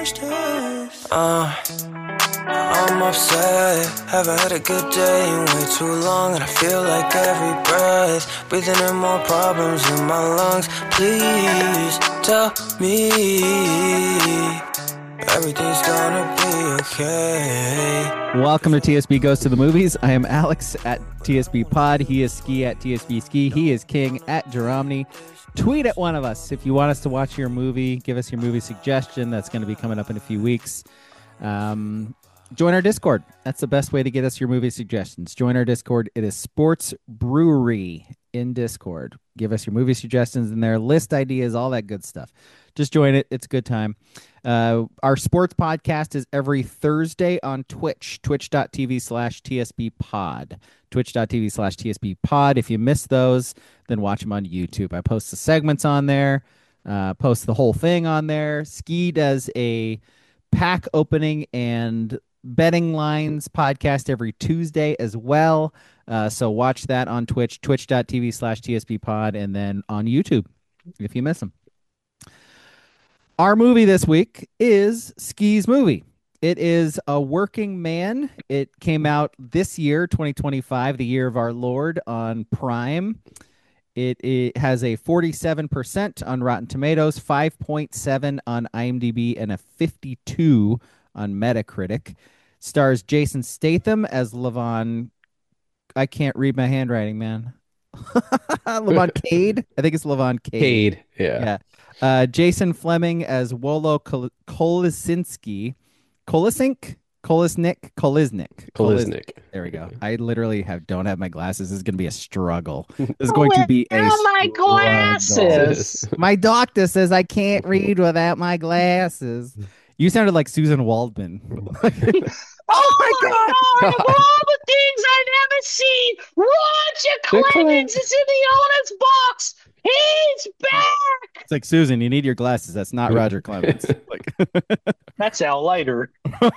I'm upset, haven't had a good day in way too long, and I feel like every breath, breathing in more problems in my lungs. Please tell me everything's gonna be okay. Welcome to TSB Goes to the Movies. I am Alex at TSB Pod. He is Ski at TSB Ski. He is King at Jeromny. Tweet at one of us if you want us to watch your movie. Give us your movie suggestion. That's going to be coming up in a few weeks. Join our Discord. That's the best way to get us your movie suggestions. Join our Discord. It is Sports Brewery in Discord. Give us your movie suggestions in there, list ideas, all that good stuff. Just join it. It's a good time. Our sports podcast is every Thursday on Twitch, twitch.tv/TSB pod, twitch.tv/TSB pod. If you miss those, then watch them on YouTube. I post the segments on there, post the whole thing on there. Ski does a pack opening and betting lines podcast every Tuesday as well. So watch that on Twitch, twitch.tv/TSB pod, and then on YouTube if you miss them. Our movie this week is Ski's movie. It is A Working Man. It came out this year, 2025, the year of our Lord, on Prime. It has a 47% on Rotten Tomatoes, 5.7 on IMDb, and a 52 on Metacritic. Stars Jason Statham as Levon. I can't read my handwriting, man. Levon Cade. I think it's Levon Cade. Cade, yeah. Jason Fleming as Wolo Kolisinski. Kolesnik. There we go. I literally don't have my glasses. This is going to be a struggle. This is going to be a my glasses. My doctor says I can't read without my glasses. You sounded like Susan Waldman. Oh my God! Of all the things I never seen, Roger Clemens is in the owner's box. He's back. It's like, Susan, you need your glasses. That's not Roger Clemens. That's Al Leiter.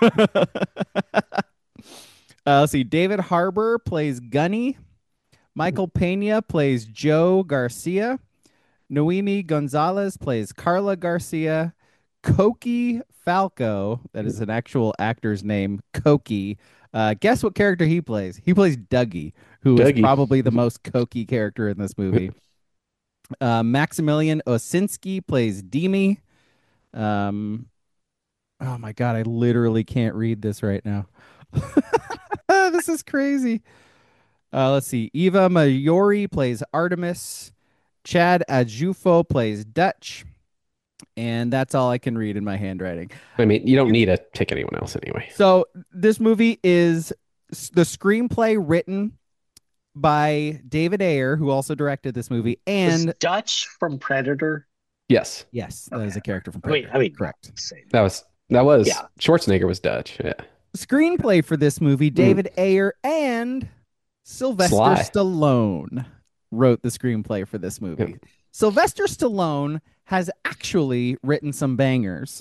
Let's see. David Harbour plays Gunny. Michael Pena plays Joe Garcia. Noemi Gonzalez plays Carla Garcia. Cokie Falco, that is an actual actor's name, Cokie. Guess what character he plays? He plays Dougie, who is probably the most Cokie character in this movie. Maximilian Osinski plays Demi. Oh my God, I literally can't read this right now. This is crazy. Let's see. Eva Mayori plays Artemis. Chad Ajufo plays Dutch. And that's all I can read in my handwriting. I mean, you don't need to pick anyone else anyway. So this movie is the screenplay written by David Ayer, who also directed this movie, and Was Dutch from Predator. Yes. Yes, that is a character from Predator. Correct. That was Schwarzenegger was Dutch. Yeah. Screenplay for this movie, David Ayer and Sylvester Stallone wrote the screenplay for this movie. Yeah. Sylvester Stallone has actually written some bangers.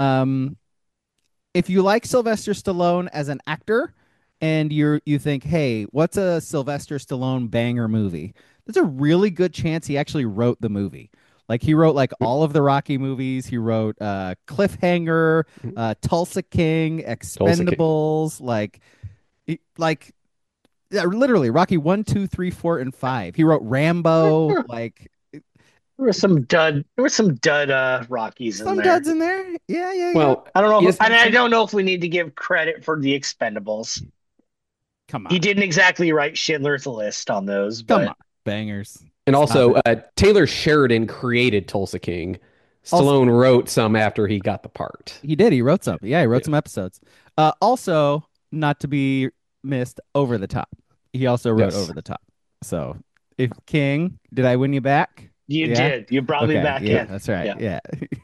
If you like Sylvester Stallone as an actor and you think, hey, what's a Sylvester Stallone banger movie? There's a really good chance he actually wrote the movie. Like, he wrote like all of the Rocky movies. He wrote Cliffhanger, Tulsa King, Expendables, literally Rocky 1, 2, 3, 4, and 5. He wrote Rambo. There were some dud Rockies in there. Some duds in there. Yeah. Well, I don't know. I don't know if we need to give credit for the Expendables. Come on. He didn't exactly write Schindler's List on those. But... Come on. Bangers. And also, Taylor Sheridan created Tulsa King. Stallone wrote some after he got the part. He did. He wrote some. Yeah, he wrote some episodes. Also, not to be missed, Over the Top. He also wrote Over the Top. So, if King, did I win you back? You did. You brought me back in. That's right. Yeah.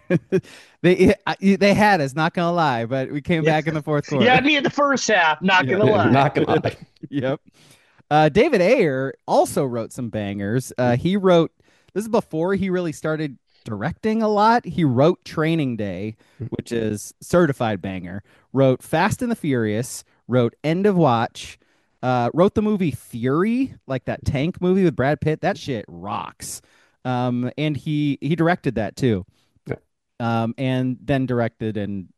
They had us, not going to lie, but we came back in the fourth quarter. Yeah, me in the first half, not going to lie. Not going to lie. Yep. David Ayer also wrote some bangers. He wrote, this is before he really started directing a lot. He wrote Training Day, which is certified banger. Wrote Fast and the Furious. Wrote End of Watch. Wrote the movie Fury, like that tank movie with Brad Pitt. That shit rocks. And he directed that too. And then directed and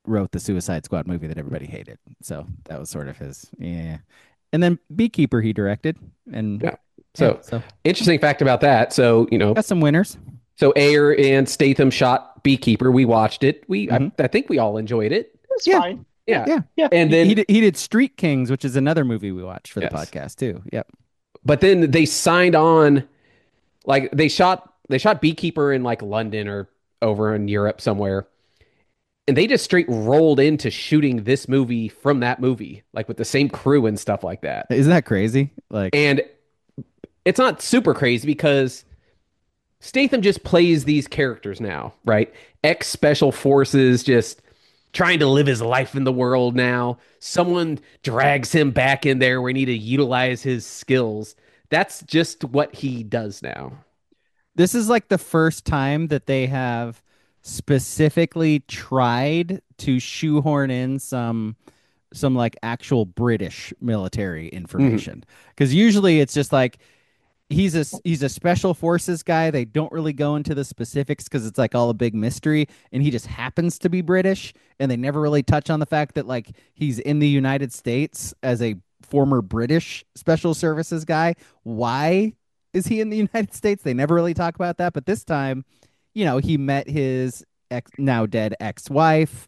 wrote the Suicide Squad movie that everybody hated. So that was sort of his, yeah. And then Beekeeper he directed, and Yeah. So, so interesting fact about that. So, got some winners. so Ayer and Statham shot Beekeeper. We watched it. Mhm. I think we all enjoyed it. It's Yeah. fine. Yeah. Yeah. Yeah. And then, He did Street Kings, which is another movie we watched for the Yes. podcast too. Yep. but then they signed on, like they shot Beekeeper in like London or over in Europe somewhere. And they just straight rolled into shooting this movie from that movie, like with the same crew and stuff like that. Isn't that crazy? Like, And it's not super crazy because Statham just plays these characters now, right? Ex special forces, just trying to live his life in the world now. Someone drags him back in there where he need to utilize his skills. That's just what he does now. this is like the first time that they have specifically tried to shoehorn in some like actual British military information. Because usually it's just like he's a special forces guy. They don't really go into the specifics because it's like all a big mystery, and he just happens to be British, and they never really touch on the fact that like he's in the United States as a former British special services guy. Why is he in the United States? They never really talk about that, but this time, he met his now dead ex-wife.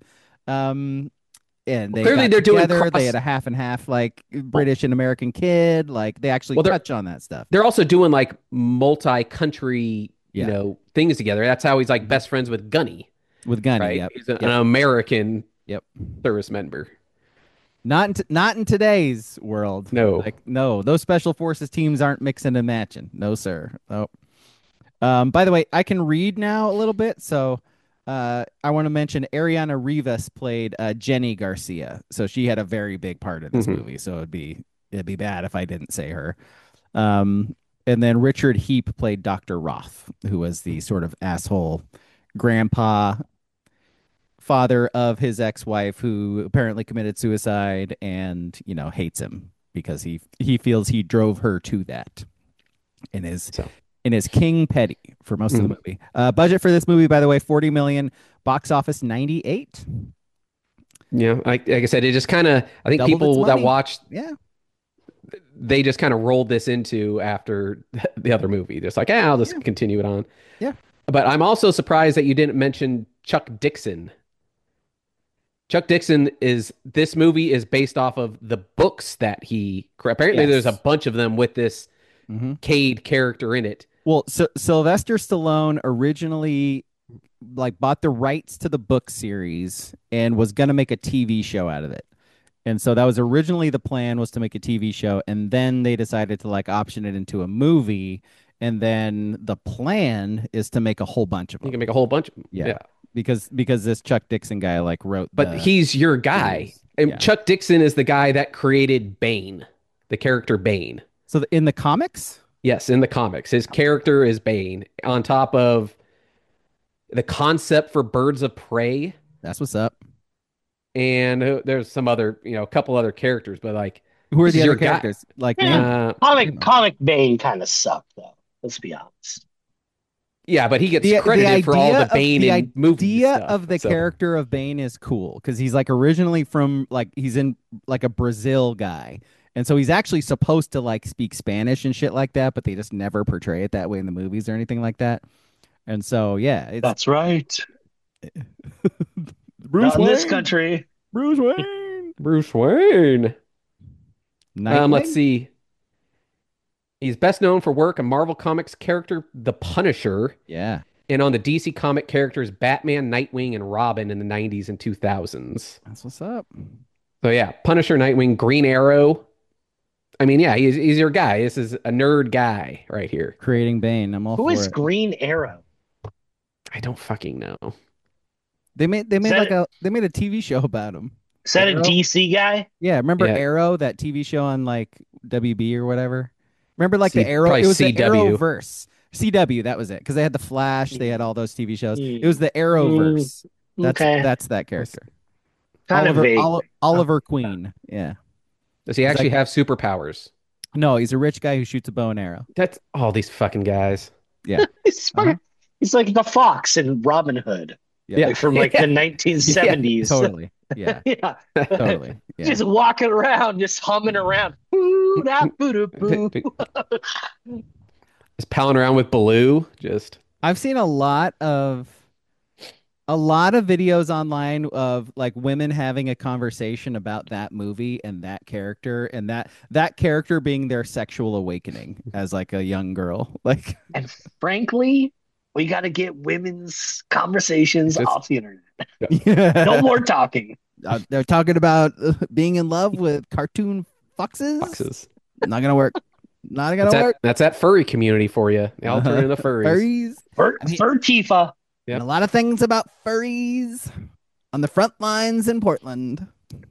And they Clearly got they're doing together. cross- They had a half and half, like British and American kid. Like they actually Well, they're- touch on that stuff. They're also doing like multi-country, Yeah. things together. That's how he's like best friends with Gunny, With Gunny, right? yep. He's an Yep. American Yep. service member. Not in today's world. No. Like no, those special forces teams aren't mixing and matching. No, sir. Oh. By the way, I can read now a little bit, so I want to mention Ariana Rivas played Jenny Garcia, so she had a very big part in this Mhm. movie. So it'd be bad if I didn't say her. And then Richard Heap played Dr. Roth, who was the sort of asshole grandpa father of his ex-wife who apparently committed suicide and hates him because he feels he drove her to that and is So. and is king petty for most of the movie. Budget for this movie, by the way, 40 million, box office 98. Yeah, like I said, it just kind of, I think Doubled its people that money. watched, Yeah. they just kind of rolled this into after the other movie. Just like, I'll just continue it on. Yeah. But I'm also surprised that you didn't mention Chuck Dixon. Chuck Dixon this movie is based off of the books that apparently Yes. there's a bunch of them with this Mm-hmm. Cade character in it. Well, so Sylvester Stallone originally like bought the rights to the book series and was going to make a TV show out of it. And so that was originally the plan, was to make a TV show, and then they decided to like option it into a movie, and then the plan is to make a whole bunch of You them. can make a whole bunch of them. Yeah. Because this Chuck Dixon guy like wrote But he's your guy. series. And Yeah. Chuck Dixon is the guy that created Bane, the character Bane. So in the comics? Yes, in the comics, his character is Bane. On top of the concept for Birds of Prey, That's what's up. and there's some other, a couple other characters, but like, Who are This the is other your guy. characters? Like Yeah. Comic Bane kind of sucked though. Let's be honest. yeah, but he gets the credited for all the Bane the in movie idea stuff. of the So, character of Bane is cool because he's like originally from like he's in like a Brazil guy, and so he's actually supposed to like speak Spanish and shit like that, but they just never portray it that way in the movies or anything like that. And so yeah, it's That's right. Bruce Not in this Wayne. country. Bruce Wayne. Bruce Wayne. Nightwing? Let's see. He's best known for work on Marvel Comics character The Punisher, Yeah, and on the DC comic characters Batman, Nightwing, and Robin in the 90s and 2000s. that's what's up. So yeah, Punisher, Nightwing, Green Arrow. I mean, yeah, he's your guy. This is a nerd guy right here. Creating Bane. I'm all Who for is it. Green Arrow? I don't fucking know. They made Is that- like they made a TV show about him. Is that Arrow? a DC guy? Yeah, remember Yeah. Arrow, that TV show on like WB or whatever? Remember like the Arrow? probably It was the CW. Arrowverse. CW, that was it. Because they had the Flash, they had all those TV shows. Mm. It was the Arrowverse. Okay. That's that character. Kind of Oliver, vague. Oliver Queen. Yeah. Does he actually like- have superpowers? No, he's a rich guy who shoots a bow and arrow. That's all these fucking guys. Yeah. He's, Uh-huh. he's like the fox in Robin Hood. Yeah. Yeah. like from like the Yeah. 1970s. Totally. Yeah. Yeah. Totally. Yeah. Just walking around, just humming around. Boo, da, boo, da, boo. Just palling around with Baloo. Just I've seen a lot of videos online of like women having a conversation about that movie and that character and that character being their sexual awakening as like a young girl. Like And frankly, we got to get women's conversations just off the internet. No yeah. more talking. They're talking about being in love with cartoon foxes. foxes. Not gonna work. Not gonna That's that. work. That's that furry community for you. They all turn into furries. Furries. I mean, Fur Tifa. and Yep. a lot of things about furries on the front lines in Portland.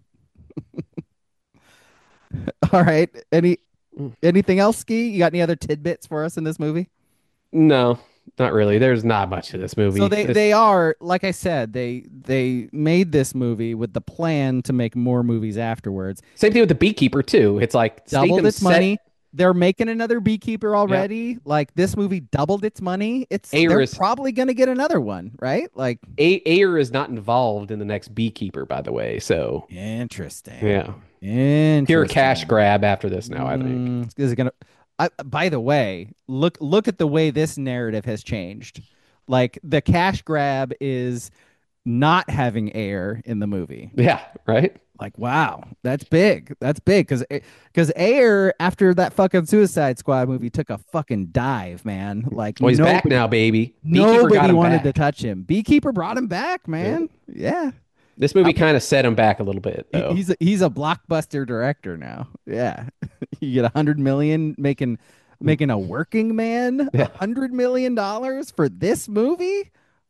All right. Anything else, Ski? You got any other tidbits for us in this movie? No, not really. There's not much to this movie. So they are, like I said, they made this movie with the plan to make more movies afterwards. Same thing with the Beekeeper too. It's like Doubled Statham its set- money. They're making another Beekeeper already. Like this movie doubled its money. Ayer They're is- probably gonna get another one, right? Like Ayer is not involved in the next Beekeeper, by the way. So interesting. yeah, Interesting. pure cash grab after this now. I think. Is it gonna? By the way, look at the way this narrative has changed. Like the cash grab is not having Ayer in the movie. Yeah. Right. Like wow, that's big. That's big because Ayer after that fucking Suicide Squad movie took a fucking dive, man. Like Well, he's back now, baby. Beekeeper nobody got him wanted to back. touch him. Beekeeper brought him back, man. Yeah. This movie kind of set him back a little bit, though. He's a blockbuster director now. Yeah, you get 100 million making a working man Yeah. $100 million for this movie.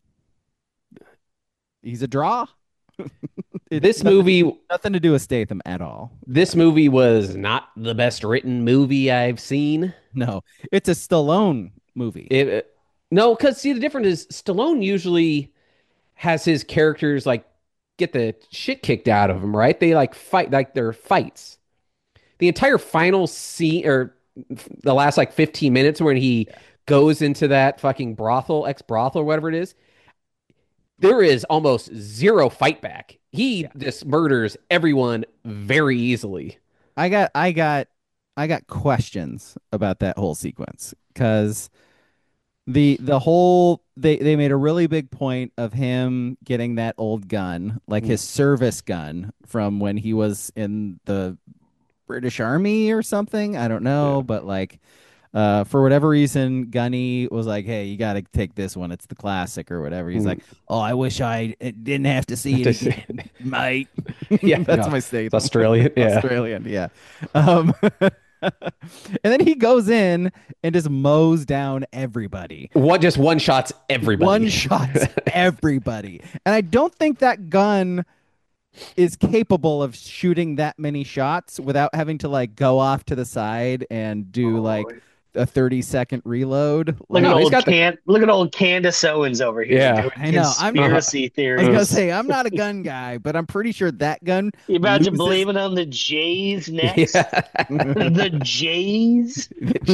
He's a draw. This movie, Nothing to do with Statham at all. this movie was not the best written movie I've seen. No, it's a Stallone movie. No, because see, the difference is Stallone usually has his characters like get the shit kicked out of them, right? They like fight, like they're fights. The entire final scene, or the last like 15 minutes when he goes into that fucking brothel, ex-brothel, or whatever it is, there is almost zero fight back. He just murders everyone very easily. I got questions about that whole sequence because the whole they made a really big point of him getting that old gun, like his service gun from when he was in the British Army or something. I don't know, but like for whatever reason, Gunny was like, "Hey, you got to take this one. It's the classic or whatever." He's like, "Oh, I wish I didn't have to see it again, mate." Yeah, That's no, my state. it's Australian. Yeah. Australian, yeah. And then he goes in and just mows down everybody. Just one shots everybody. One shots everybody. And I don't think that gun is capable of shooting that many shots without having to like go off to the side and do like a 30-second reload. Look Like, at he's got look at old Candace Owens over here. Yeah. doing I know, I'm- conspiracy I was theories. gonna say I'm not a gun guy, but I'm pretty sure that gun You about to loses- blame it on the Jays next? Yeah. The Jays?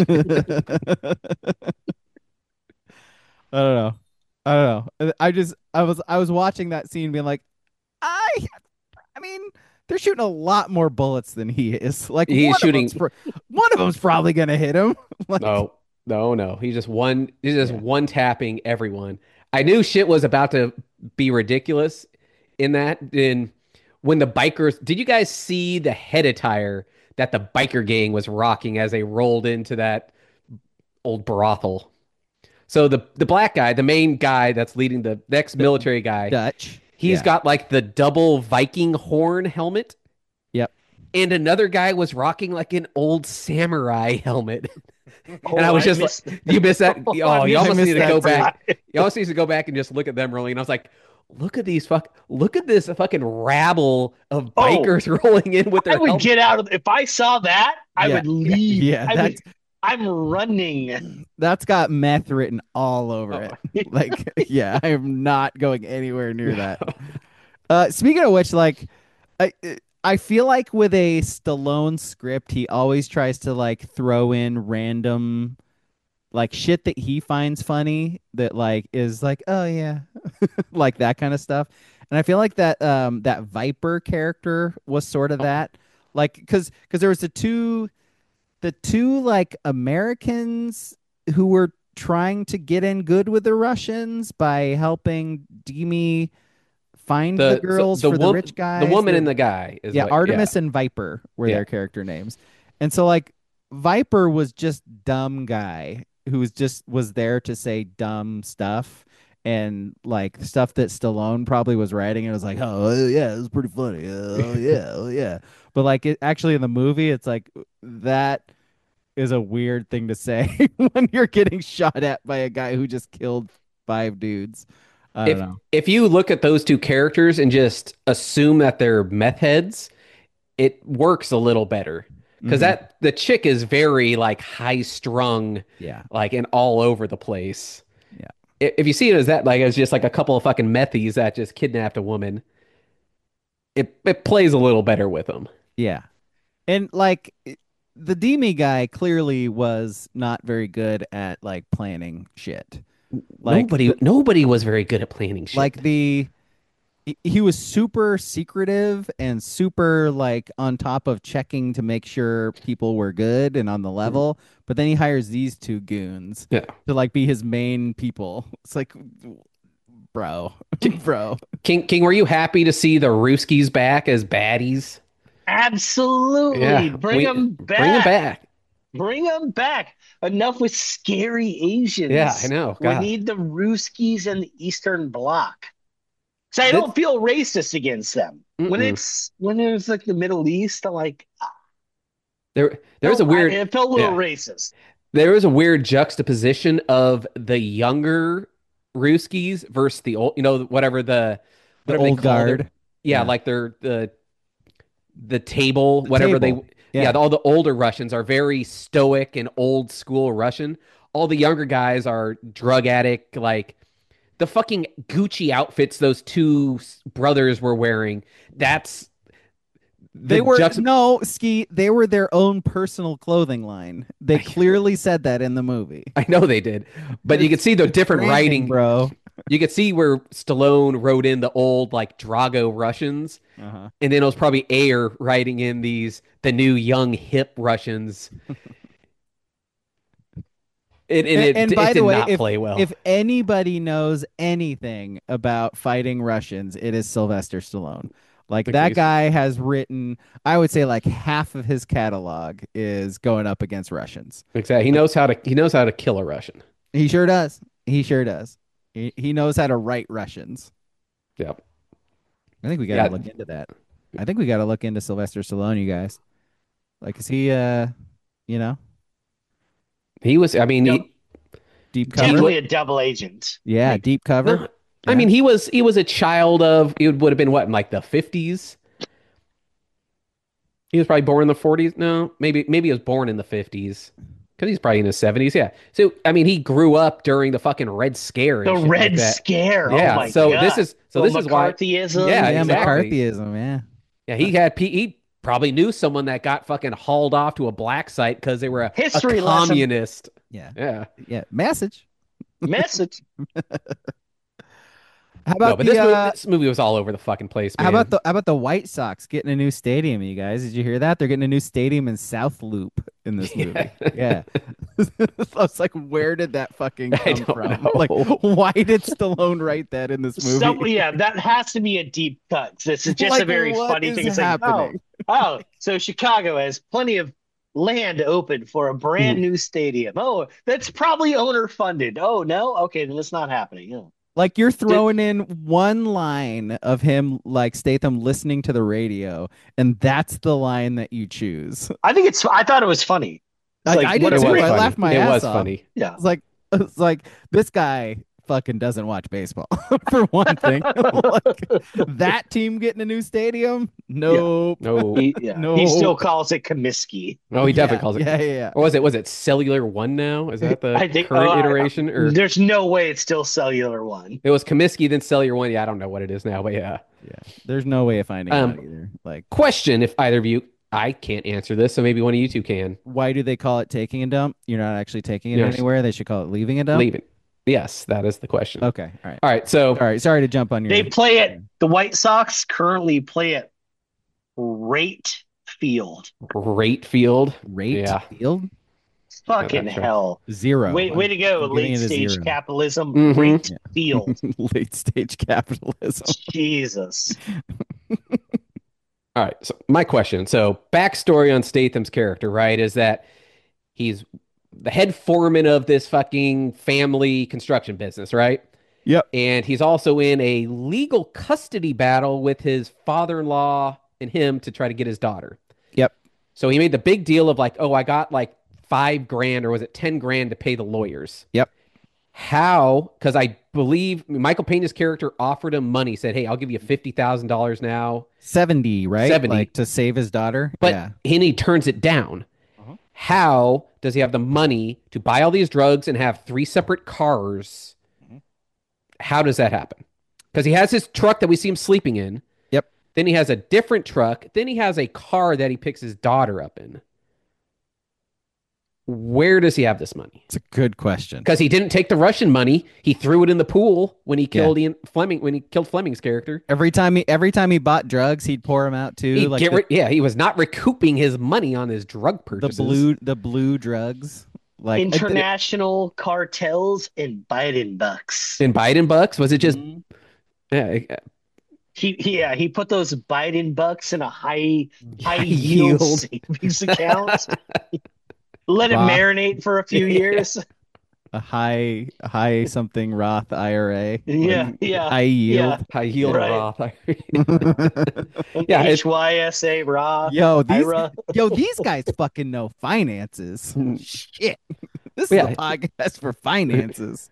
I don't know. I was watching that scene being like, I mean, they're shooting a lot more bullets than he is. Like He's one shooting- of one of them's probably gonna hit him. Like, No. He's just one tapping everyone. I knew shit was about to be ridiculous in that. When the bikers, did you guys see the head attire that the biker gang was rocking as they rolled into that old brothel? So the black guy, the main guy that's leading the ex-military guy, Dutch. he's Yeah. got like the double Viking horn helmet. Yep. And another guy was rocking like an old samurai helmet. Oh, And I was just like, you missed that? Oh, you I almost missed need to that go too. back. You almost need to go back and just look at them rolling. And I was like, look at this fucking rabble of Oh. bikers rolling in with I their would helmets. get out of if I saw that, I Yeah. would leave. Yeah, I'm running. that's got meth written all over it. Like, yeah, I am not going anywhere near that. Speaking of which, like, I feel like with a Stallone script, he always tries to like throw in random like shit that he finds funny that like is like, oh yeah, like that kind of stuff. And I feel like that Viper character was sort of that. Like cuz there was the two like Americans who were trying to get in good with the Russians by helping Demi find the girls The for the rich the guys. woman and the guy is Yeah, what. Yeah, Artemis and Viper were yeah. their character names. And so like Viper was just dumb guy who was there to say dumb stuff and like stuff that Stallone probably was writing and was like, "Oh, yeah, it was pretty funny. Oh, yeah. Oh, yeah." But like it actually in the movie it's like that is a weird thing to say when you're getting shot at by a guy who just killed five dudes. I don't If know. if you look at those two characters and just assume that they're meth heads, it works a little better because Mhm. that the chick is very like high strung, Yeah. like and all over the place. Yeah. If you see it as that, like as just like a couple of fucking methies that just kidnapped a woman, it plays a little better with them. Yeah. And like the Demi guy clearly was not very good at like planning shit. Like Nobody was very good at planning shit. like the he was super secretive and super like on top of checking to make sure people were good and on the level, but then he hires these two goons Yeah. to like be his main people. It's like bro, bro. King, were you happy to see the Ruskies back as baddies? Absolutely. Yeah, Bring them bring them back. back. Bring them back. Enough with scary Asians. Yeah, I know. We God. need the Ruskies and the Eastern Bloc. So I This- don't feel racist against them. Mm-mm. When it's like the Middle East, I'm like, There's a weird it felt a little yeah. racist. There is a weird juxtaposition of the younger Ruskies versus the old, whatever The whatever they old call their- guard. yeah, Yeah. like the table, whatever table. yeah, Yeah. all the older Russians are very stoic and old school Russian. All the younger guys are drug addict, like the fucking Gucci outfits those two brothers were wearing. That's They the were juxt- no ski. They were their own personal clothing line. They clearly said that in the movie. I know they did, but you could see the different Branding, writing, bro. You could see where Stallone wrote in the old like Drago Russians, Uh-huh. and then it was probably Ayer writing in the new young hip Russians. It By did the way, not play well. if anybody knows anything about fighting Russians, it is Sylvester Stallone. Like Think that he's- guy has written, I would say, like half of his catalog is going up against Russians. Exactly, he knows how to kill a Russian. He sure does. He sure does. He knows how to write Russians. Yep. I think we got to Yeah. look into that. I think we got to look into Sylvester Stallone, you guys. Like, is he, you know, He was. I mean, Yep. deep cover? Definitely a double agent. Yeah, deep cover. no, I mean, he was a child of. It would have been what in like the 50s. He was probably born in the 40s. No, maybe he was born in the 50s because he's probably in his 70s. Yeah. So I mean, he grew up during the fucking Red Scare. And The shit like Red that. Scare. Yeah. Oh my so God. this is why. McCarthyism. Yeah, Yeah, exactly. McCarthyism, yeah. Yeah, he probably knew someone that got fucking hauled off to a black site because they were a History lesson. communist. Yeah. Yeah. Yeah. Message. Message. How No, about but the this movie was all over the fucking place, man. how about the White Sox getting a new stadium, you guys? Did you hear that? They're getting a new stadium in South Loop in this movie. Yeah. I was like, where did that fucking I come don't from? know. Like, why did Stallone write that in this movie? Yeah, that has to be a deep cut. This is just Like, a very what funny is thing. It's happening? like, so Chicago has plenty of land open for a brand new stadium. Oh, that's probably owner funded. Oh, no? Okay, then it's not happening. Yeah. Like you're throwing in one line of him, like Statham listening to the radio, and that's the line that you choose. I thought it was funny. It's I did what a too. great- I laughed my It ass was off. funny. Yeah. It's like this guy fucking doesn't watch baseball for one thing. Like, that team getting a new stadium? Nope. No, No. He still calls it Comiskey. no, he definitely calls it. Yeah. Or was it Cellular One now? Is that the I think current iteration? Or there's no way it's still Cellular One. it was Comiskey, then Cellular One. Yeah, I don't know what it is now, but yeah. Yeah. There's no way of finding out Um, either. Like, Question: if either of you, I can't answer this, so maybe one of you two can. Why do they call it taking a dump? You're not actually taking it Yes. anywhere. They should call it leaving a dump. Leaving. Yes, that is the question. Okay. All right. All right. So Sorry to jump on your. They play it. The White Sox currently play at Rate Field. rate field. Rate Yeah. field Fucking that's right. hell. 0. Way to go, I'm giving late it a stage 0. capitalism. Mhm. Rate Yeah. Field. Late stage capitalism. Jesus. All right. So my question. So backstory on Statham's character, right, is that he's the head foreman of this fucking family construction business, right? Yep. And he's also in a legal custody battle with his father-in-law and him to try to get his daughter. Yep. So he made the big deal of like, oh, I got like $5,000 or was it 10 grand to pay the lawyers. Yep. How? Because I believe Michael Pena's character offered him money, said, hey, I'll give you $50,000 now. 70, right? 70. Like to save his daughter. But yeah. and he turns it down. Uh-huh. How does he have the money to buy all these drugs and have 3 separate cars? Mhm. How does that happen? Because he has his truck that we see him sleeping in. Yep. Then he has a different truck. Then he has a car that he picks his daughter up in. Where does he have this money? It's a good question. Because he didn't take the Russian money. He threw it in the pool when he killed Ian Fleming. When he killed Fleming's character, Every time he bought drugs, he'd pour them out too. he'd Like get he was not recouping his money on his drug purchases. the blue drugs. Like International cartels and Biden bucks. In Biden bucks, was it just? Mhm. Yeah, He put those Biden bucks in a high High yield yield. savings account. Let it Wow. marinate for a few years. a high something Roth IRA. Yeah, Like, yeah. high yield. high yield Right. Roth. An Yeah, it's- HYSA Roth. Yo, IRA. these guys fucking know finances. Shit. This Yeah. is a podcast for finances.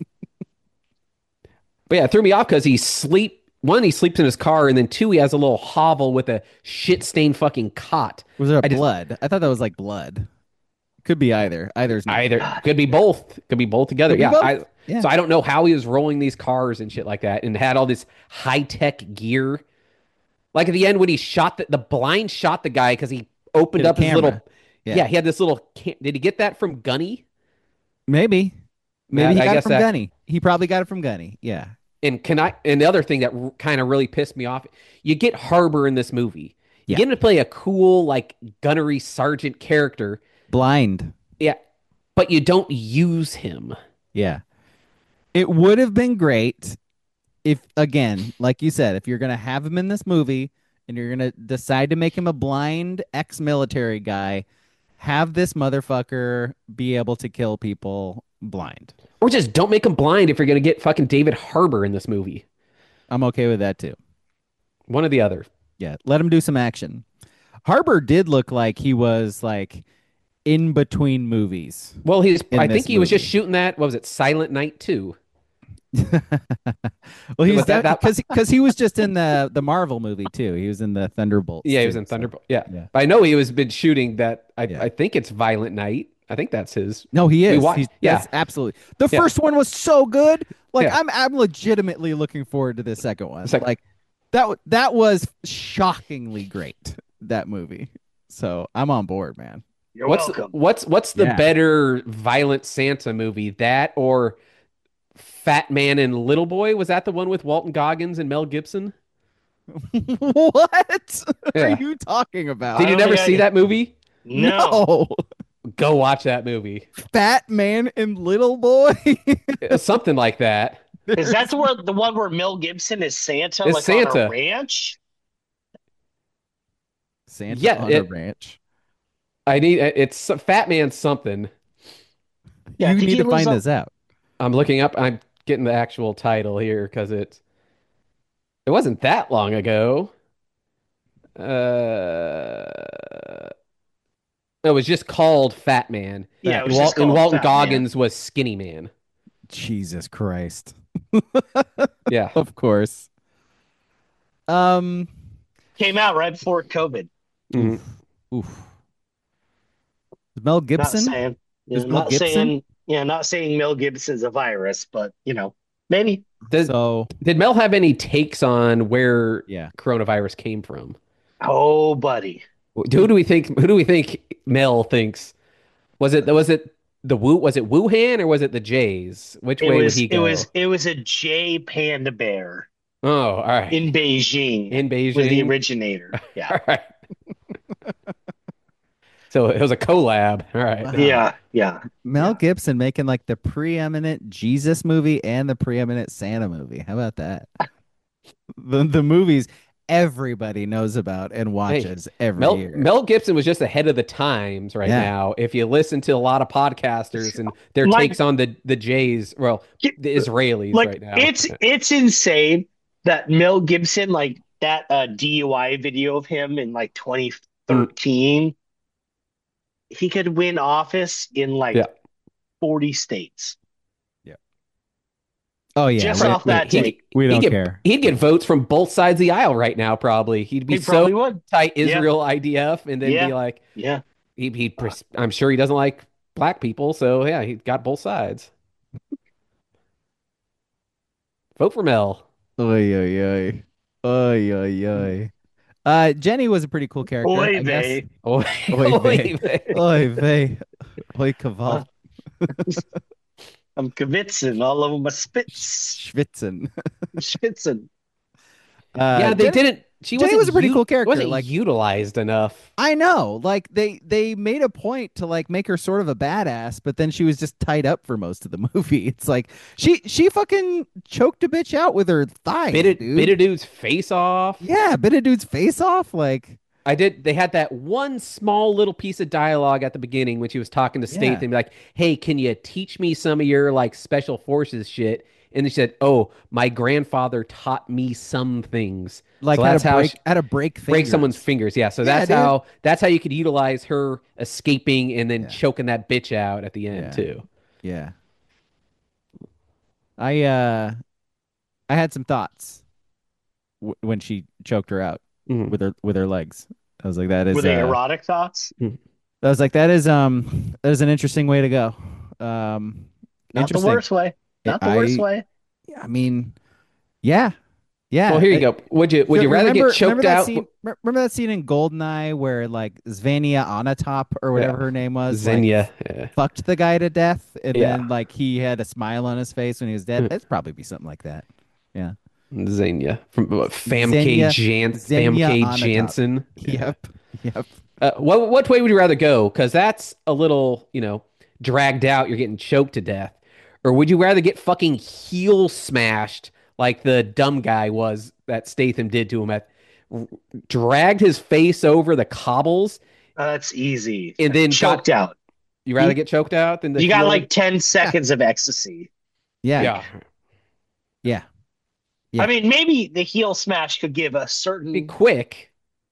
But yeah, it threw me off because he sleeps in his car, and then 2, he has a little hovel with a shit stained fucking cot. Was there I just- blood? I thought that was like blood. Could be either. Either's not. Either could be both. Could be both together. Could be Yeah. both. Yeah. So I don't know how he was rolling these cars and shit like that, and had all this high tech gear. Like at the end when he shot the blind shot the guy because he opened Hit a up his camera. little. Yeah. Yeah, he had this little. Did he get that from Gunny? Maybe. Yeah, Maybe he I got it guess from that- Gunny. He probably got it from Gunny. Yeah. And the other thing that kind of really pissed me off, you get Harbor in this movie. You Yeah. get him to play a cool like gunnery sergeant character. Blind. Yeah, but you don't use him. Yeah. It would have been great if, again, like you said, if you're going to have him in this movie and you're going to decide to make him a blind ex-military guy, have this motherfucker be able to kill people blind. Or just don't make him blind if you're going to get fucking David Harbor in this movie. I'm okay with that too. One or the other. Yeah. Let him do some action. Harbor did look like he was like in between movies. Well, I this think he was just movie. shooting that. What was it? Silent Night 2. Well, he's Was that- because he was just in the Marvel movie too. He was in the Thunderbolts. Yeah, he was too, in so- Thunderbolt. Yeah. Yeah. But I know he was been shooting that. Yeah. I think it's Violent Night. I think that's his. No, he is. wa- yeah. That's absolutely. The Yeah. first one was so good. Like Yeah. I'm legitimately looking forward to the second one. Second- Like that was shockingly great. That movie. So I'm on board, man. You're What's welcome. what's the Yeah. better Violent Santa movie? That or Fat Man and Little Boy? Was that the one with Walton Goggins and Mel Gibson? What Yeah. are you talking about? Did you don't never think I see did. that movie? No. Go watch that movie. Fat Man and Little Boy. Something like that. Is that the one where Mel Gibson is Santa, It's like on Santa. a ranch? Santa Yeah, on a it- ranch? It's Fat Man something. Yeah, you did need he to lose find a- this out. I'm looking up. I'm getting the actual title here because it wasn't that long ago. It was just called Fat Man. Yeah, it was and just and called Walton Fat Man. Goggins was Skinny Man. Jesus Christ. Yeah. Of course. Came out right before COVID. Mhm. Oof. Mel Not Gibson? saying, Is Mel Gibson? not saying Mel Gibson's a virus, but maybe. Did Mel have any takes on where Yeah. coronavirus came from? Oh, buddy. Who do we think? Who do we think Mel thinks? Was it the Wu? Was it Wuhan or was it the Jays? Which It way would was he it was go? it was a J panda bear Oh, all right. in Beijing In was the Beijing. originator. Yeah. All right. So it was a collab. All right. Wow. Yeah, yeah, Mel yeah. Gibson making like the preeminent Jesus movie and the preeminent Santa movie. How about that? The movies everybody knows about and Hey, watches every Mel year. Mel Gibson was just ahead of the times right Yeah. now. If you listen to a lot of podcasters and their Like takes on the Jays, well, the Israelis like right now. it's insane that Mel Gibson, like that DUI video of him in like Mm, 2013, he could win office in yeah. like 40 states Yeah. Oh yeah. just Right. off that He take. We he don't get care. he'd get votes from both sides of the aisle right now, probably. He'd be He so probably would. tight Yeah, Israel IDF and then be yeah, like yeah. I'm sure he doesn't like black people, so yeah, he got both sides. Vote for Mel. Oy oy oy. Oy oy oy. Jenny was a pretty cool character, Oy I guess. vey. Oh, Oy vey. Oy vey. Oy Uh, kaval. I'm Kvitzen all over my spits. Schwitzen. Schwitzen. yeah, they Jenny, didn't. She Jenny was a pretty cool character. wasn't Like utilized enough. I know, like they made a point to like make her sort of a badass, but then she was just tied up for most of the movie. It's like she fucking choked a bitch out with her thighs, Bit a dude. dude's face off. Yeah, bit a dude's face off. Like, I did. They had that one small little piece of dialogue at the beginning when she was talking to yeah, Statham, like, "Hey, can you teach me some of your like special forces shit?" And she said, "Oh, my grandfather taught me some things." like So that's how she how to break break someone's fingers. fingers. Yeah. So Yeah, dude. that's how you could utilize her escaping and then Yeah, choking that bitch out at the end yeah, too. yeah. I uh I had some thoughts when she choked her out Mhm. with her legs. I was like, that Were is they erotic thoughts? Mhm. I was like, that is an interesting way to go. Um, Not the interesting. worst way. Not the worst I way. I mean, yeah, Well, yeah. here you go. Would you rather get Remember choked that out? scene? Remember that scene in Goldeneye where like Svenja Onatop or Yeah. whatever her name was, like Xenia. Yeah. fucked the guy to death, and Yeah. then like he had a smile on his face when he was dead. It'd probably be something like that. Yeah. Xenia from what, Xenia Xenia Famke Onatop. Janssen. Yeah. Yep. Yep. What way would you rather go? Because that's a little, dragged out. You're getting choked to death. Or would you rather get fucking heel smashed like the dumb guy was that Statham did to him dragged his face over the cobbles That's easy. and then Choked out. you rather You, get choked out than the you got heel? like 10 Yeah. seconds of ecstasy. Yeah. Yeah. Yeah. Yeah. I mean, maybe the heel smash could give a Be certain quick.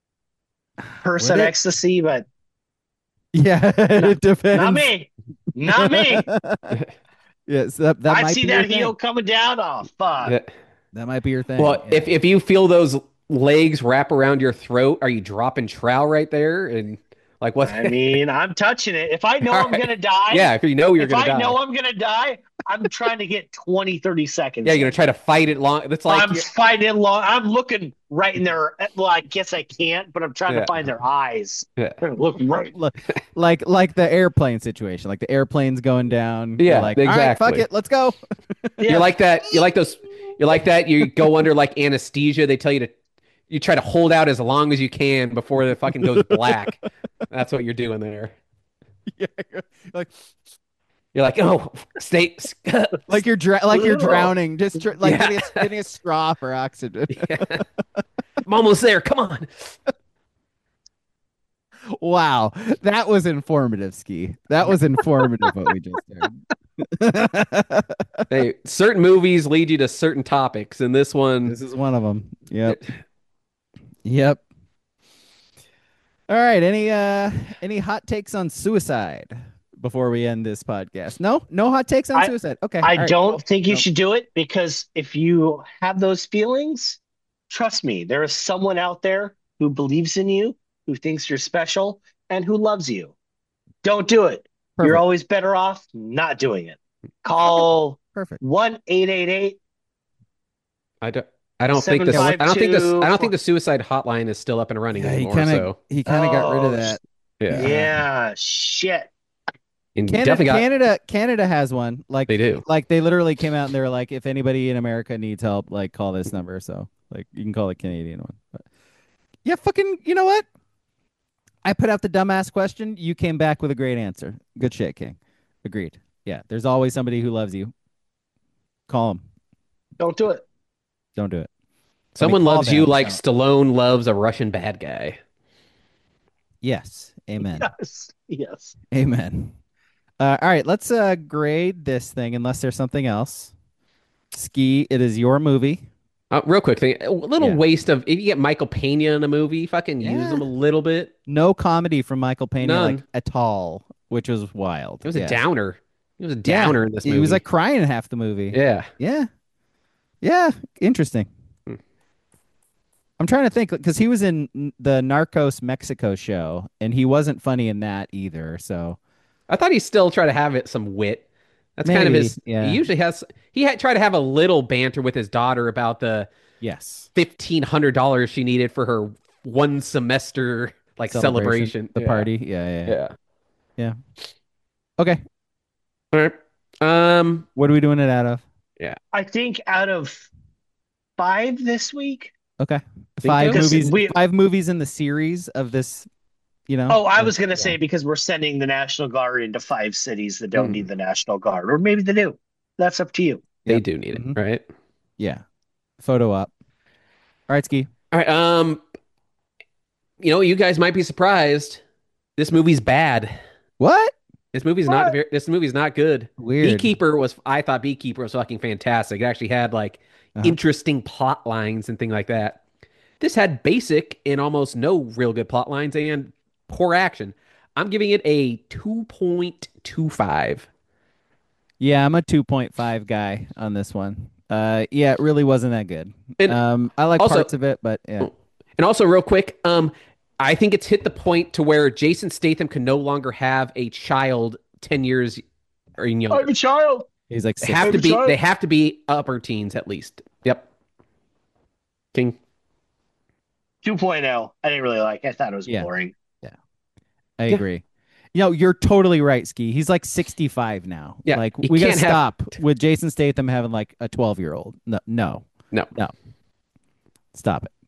person Would it? ecstasy, but Yeah. It depends. not me. Not me. Yes, that I might see be your that heel thing. coming down. Oh, fuck. Yeah. That might be your thing. Well, Yeah. if you feel those legs wrap around your throat, are you dropping trowel right there? And like what? I mean, I'm touching it. If I know All I'm right. going to die, Yeah, if you know you're if gonna I know die. I'm going to die, I'm trying to get 20, 30 seconds. Yeah, you're gonna try to fight it long. That's like I'm fighting long. I'm looking right in their. Well, I guess I can't, but I'm trying yeah, to find their eyes. yeah, Look right. Like the airplane situation, like the airplane's going down. You're yeah, like, all right, fuck exactly. it, let's go. Yeah. You're like that. You like those. You're like that. You go under like anesthesia. They tell you to. You try to hold out as long as you can before the fucking goes black. That's what you're doing there. Yeah, like You're like, oh, stay. like you're drowning, just like Yeah. getting a straw for oxygen. Yeah. I'm almost there. Come on. Wow, that was informative, Ski. That was informative what we just heard. Hey, certain movies lead you to certain topics, and this one, This is one of them. Yep. Yep. All right. Any hot takes on suicide before we end this podcast? No hot takes on I suicide. Okay. I All right, don't cool. think you No. should do it because if you have those feelings, trust me, there is someone out there who believes in you, who thinks you're special, and who loves you. Don't do it. You're Perfect. always better off not doing it. Call Perfect. 1-888. I I don't think this. I don't think this. I don't think 752. the suicide hotline is still up and running Yeah, anymore. So he kind of got rid of Oh, that. yeah, yeah, shit. and Canada, definitely got. Canada has one. They do. Like they literally came out and they were like, if anybody in America needs help, like call this number. So like you can call the Canadian one. But yeah, fucking. You know what? I put out the dumbass question. You came back with a great answer. Good shit, King. Agreed. Yeah, there's always somebody who loves you. Call them. Don't do it. Don't do it. Someone Call loves you them. like Don't. Stallone loves a Russian bad guy. Yes. Amen. Yes. Yes. Amen. All right, let's grade this thing unless there's something else. Ski, it is your movie. Real quick thing, a little Yeah. waste of if you get Michael Pena in a movie, fucking use Yeah. him a little bit. No comedy from Michael Pena like None. at all, which was wild. It was a Yes. downer. It was a Yeah. downer in this He movie. was like crying half the movie. yeah. Yeah. Yeah. Interesting. Hmm. I'm trying to think because he was in the Narcos Mexico show and he wasn't funny in that either. So I thought he still tried to have it some wit. That's kind of maybe, his. He yeah. usually has. He had tried to have a little banter with his daughter about the Yes. $1,500 she needed for her one semester like celebration. The Yeah. party. Yeah. Yeah. Yeah. Okay. All right. What are we doing it out of? Yeah. I think out of 5 this week. Okay. Think so? Five movies in the series of this, Oh, I of- was gonna yeah. say because we're sending the National Guard into 5 cities that don't Hmm. need the National Guard, or maybe they do. That's up to you. They Yep. do need it, Mhm. right? Yeah. Photo op. All right, Ski. All right. You guys might be surprised. This movie's bad. What? This movie's What? not very, this movie's not good. Weird. I thought Beekeeper was fucking fantastic. It actually had like Uh-huh. interesting plot lines and things like that. This had basic and almost no real good plot lines and poor action. I'm giving it a 2.25. Yeah, I'm a 2.5 guy on this one. Yeah, it really wasn't that good. And I like also- parts of it, but yeah. And also real quick, I think it's hit the point to where Jason Statham can no longer have a child 10 years or even younger. I'm a child. He's like They six. have to be child. they have to be upper teens at least. Yep. King. 2.0. I didn't really like. I thought it was Yeah. boring. I Yeah. agree. You're totally right, Ski. He's like 65 now. Yeah, Like you we gotta can't have- stop with Jason Statham having like a 12-year-old. No. No. Stop it.